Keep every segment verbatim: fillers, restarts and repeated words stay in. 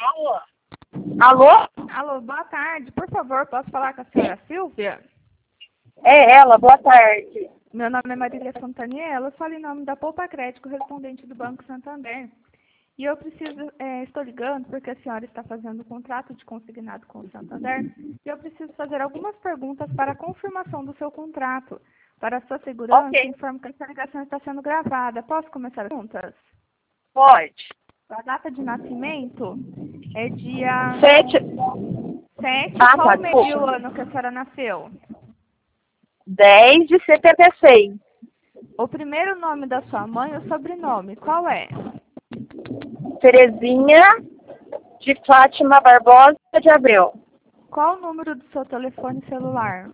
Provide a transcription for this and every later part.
Alô? Alô? Alô, boa tarde. Por favor, posso falar com a senhora Silvia? É ela, boa tarde. Meu nome é Marília Fontaniela, eu falo em nome da Poupa Crédito, correspondente do Banco Santander. E eu preciso, é, estou ligando porque a senhora está fazendo um contrato de consignado com o Santander e eu preciso fazer algumas perguntas para a confirmação do seu contrato. Para a sua segurança, Ok, informo que essa ligação está sendo gravada. Posso começar as perguntas? pode. A data de nascimento é dia Sete. sete. Ah, Qual tá, o mês e o desculpa. ano que a senhora nasceu? Dez de setenta e seis. O primeiro nome da sua mãe e o sobrenome, qual é? Terezinha de Fátima Barbosa de Abreu. Qual o número do seu telefone celular?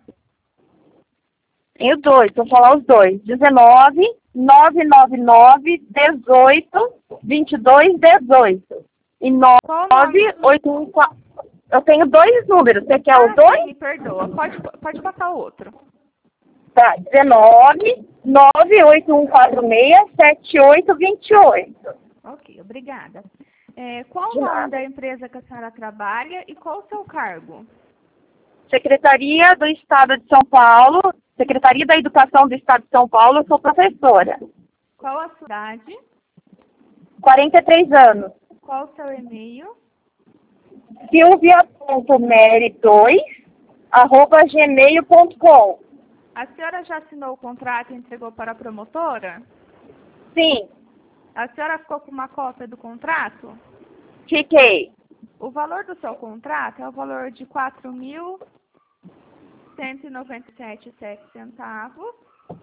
Tenho dois, vou falar os dois. dezenove, nove nove nove, dezoito, vinte e dois, dezoito. E Qual o nome? nove oito um quatro. Eu tenho dois números. Você quer os Ah, sim, dois? me perdoa. Pode, pode passar o outro. Tá, dezenove, nove oito um quatro seis, sete oito dois oito. Ok, obrigada. É, qual o De nome nada. da empresa que a senhora trabalha e qual o seu cargo? Secretaria do Estado de São Paulo, Secretaria da Educação do Estado de São Paulo, eu sou professora. Qual a cidade? quarenta e três anos. Qual o seu e-mail? silvia ponto meri dois, arroba gmail ponto com. A senhora já assinou o contrato e entregou para a promotora? Sim, A senhora ficou com uma cópia do contrato? fiquei. O valor do seu contrato é o valor de quatro mil cento e noventa e sete vírgula sete centavos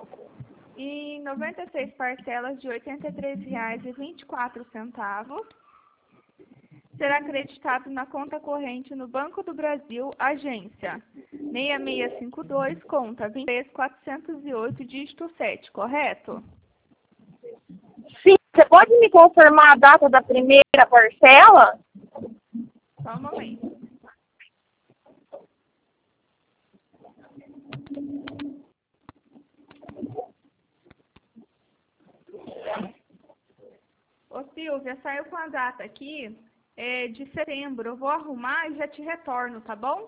e noventa e seis parcelas de oitenta e três reais e vinte e quatro centavos. Será acreditado na conta corrente no Banco do Brasil, agência seis seis cinco dois, conta vinte e três mil quatrocentos e oito, dígito sete, correto? Sim, você pode me confirmar a data da primeira parcela? Só um momento. Ô Silvia, saiu com a data aqui é, de setembro. Eu vou arrumar e já te retorno, tá bom?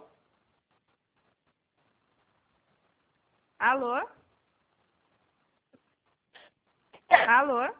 Alô? Alô?